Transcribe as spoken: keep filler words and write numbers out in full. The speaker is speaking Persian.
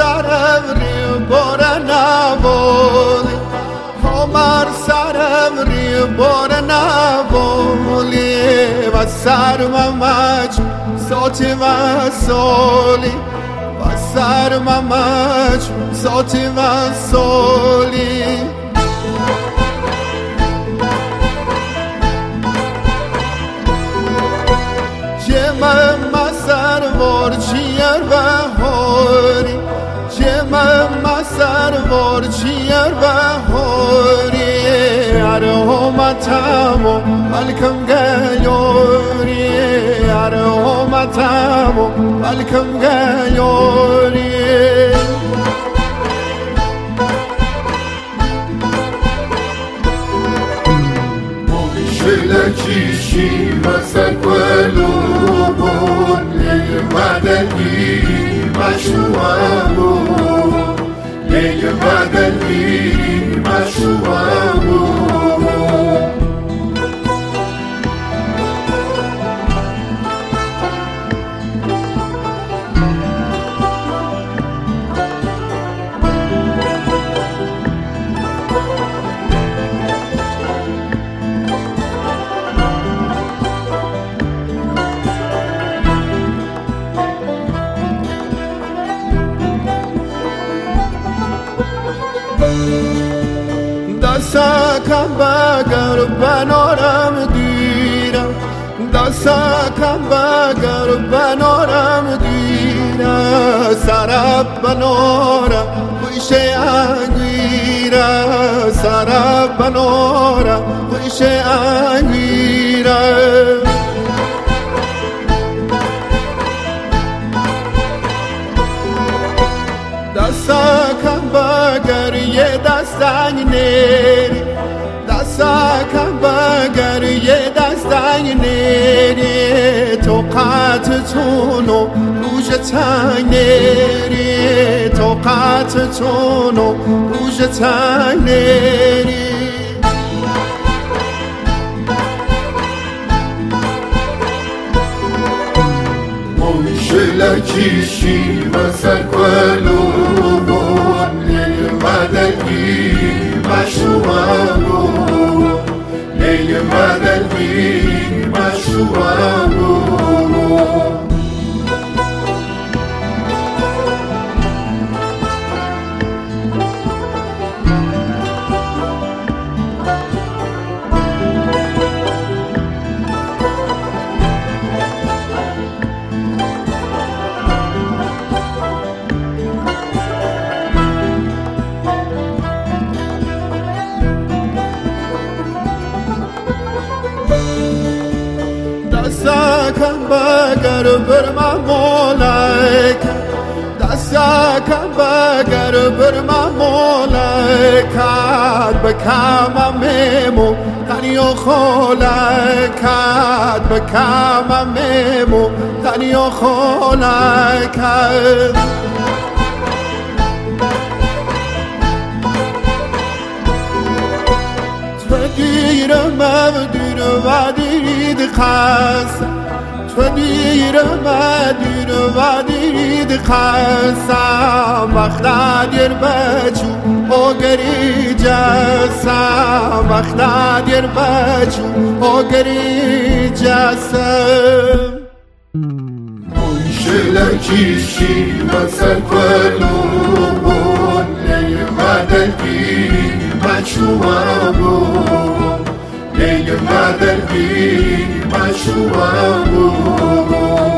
سرم ری بار نوالی همار سرم ری بار نوالی و سرم مج سات و سالی و سرم مج سات و سالی جمع مسروار چیر و هاری جمع مسروار چیر و هاری ارهامتم و ملکم گیاری ارهامتم و ملکم گیاری شلکیشی مسر قلوبون لیل مدنی مشروعمون لیل مدنی مشروعمون دستکم بگر بنارم دیرم دستکم بگر بنارم دیرم سرب بنارم خوش انگیرم سرب بنارم خوش انگیرم دستکم بگر یه دستنگ نیری دستکم بگر یه دستنگ نیری تو قطعتونو روش تنگ نیری تو قطعتونو روش تنگ نیری شلکیشی مسر قلوبون لیل مدنی مشروعمون لیل مدنی مشروعمون دستکم بگر برم مولک دستکم بگر برم مولکت بکمم میمو تنی و خولکت بکمم میمو تنی و خولکت تو دیرم دیر و دید قسم تو دیرم دیر و دید قسم وقت دیر بچو اوگری جسم وقت دیر بچو اوگری جسم شلکیشی مسر قلوبون لیل مدنی مشروعمون لیل مدنی مشروعمون